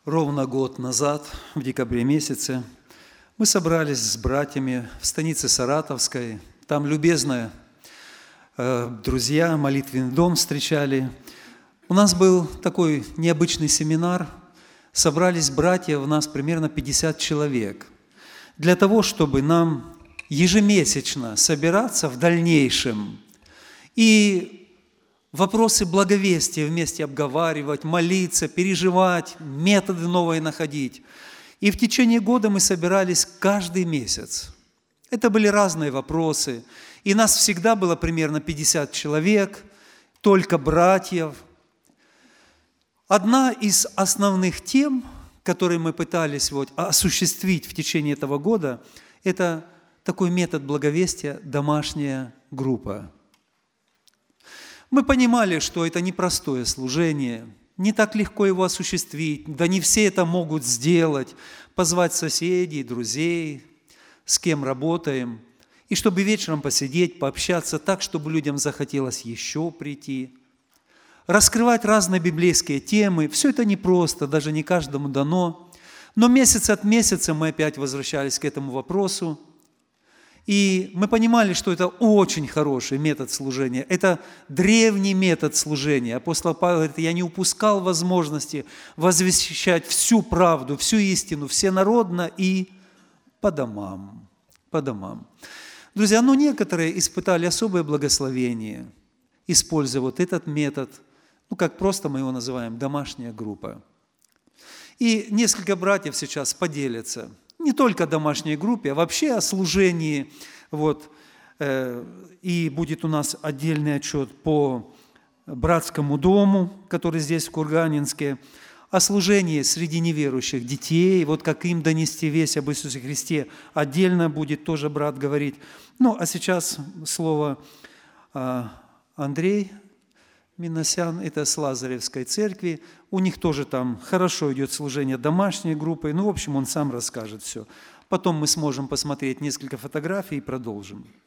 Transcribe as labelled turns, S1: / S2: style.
S1: Ровно год назад, в декабре месяце, мы собрались с братьями в станице Саратовской. Там любезно друзья молитвенный дом встречали. У нас был такой необычный семинар. Собрались братья, у нас примерно 50 человек. Для того, чтобы нам ежемесячно собираться в дальнейшем и вопросы благовестия вместе обговаривать, молиться, переживать, методы новые находить. И в течение года мы собирались каждый месяц. Это были разные вопросы. И нас всегда было примерно 50 человек, только братьев. Одна из основных тем, которые мы пытались осуществить в течение этого года, это такой метод благовестия – домашняя группа. Мы понимали, что это непростое служение, не так легко его осуществить, да не все это могут сделать, позвать соседей, друзей, с кем работаем, и чтобы вечером посидеть, пообщаться так, чтобы людям захотелось еще прийти. Раскрывать разные библейские темы, все это непросто, даже не каждому дано, но месяц от месяца мы опять возвращались к этому вопросу, и мы понимали, что это очень хороший метод служения, это древний метод служения. Апостол Павел говорит: я не упускал возможности возвещать всю правду, всю истину, всенародно и по домам. По домам. Друзья, некоторые испытали особое благословение, используя этот метод, как просто мы его называем, домашняя группа. И несколько братьев сейчас поделятся не только о домашней группе, а вообще о служении. И будет у нас отдельный отчет по братскому дому, который здесь, в Курганинске, о служении среди неверующих детей, как им донести весть об Иисусе Христе. Отдельно будет тоже брат говорить. А сейчас слово Андрей Миносян, это с Лазаревской церкви. У них тоже там хорошо идет служение домашней группой. В общем, он сам расскажет все. Потом мы сможем посмотреть несколько фотографий и продолжим.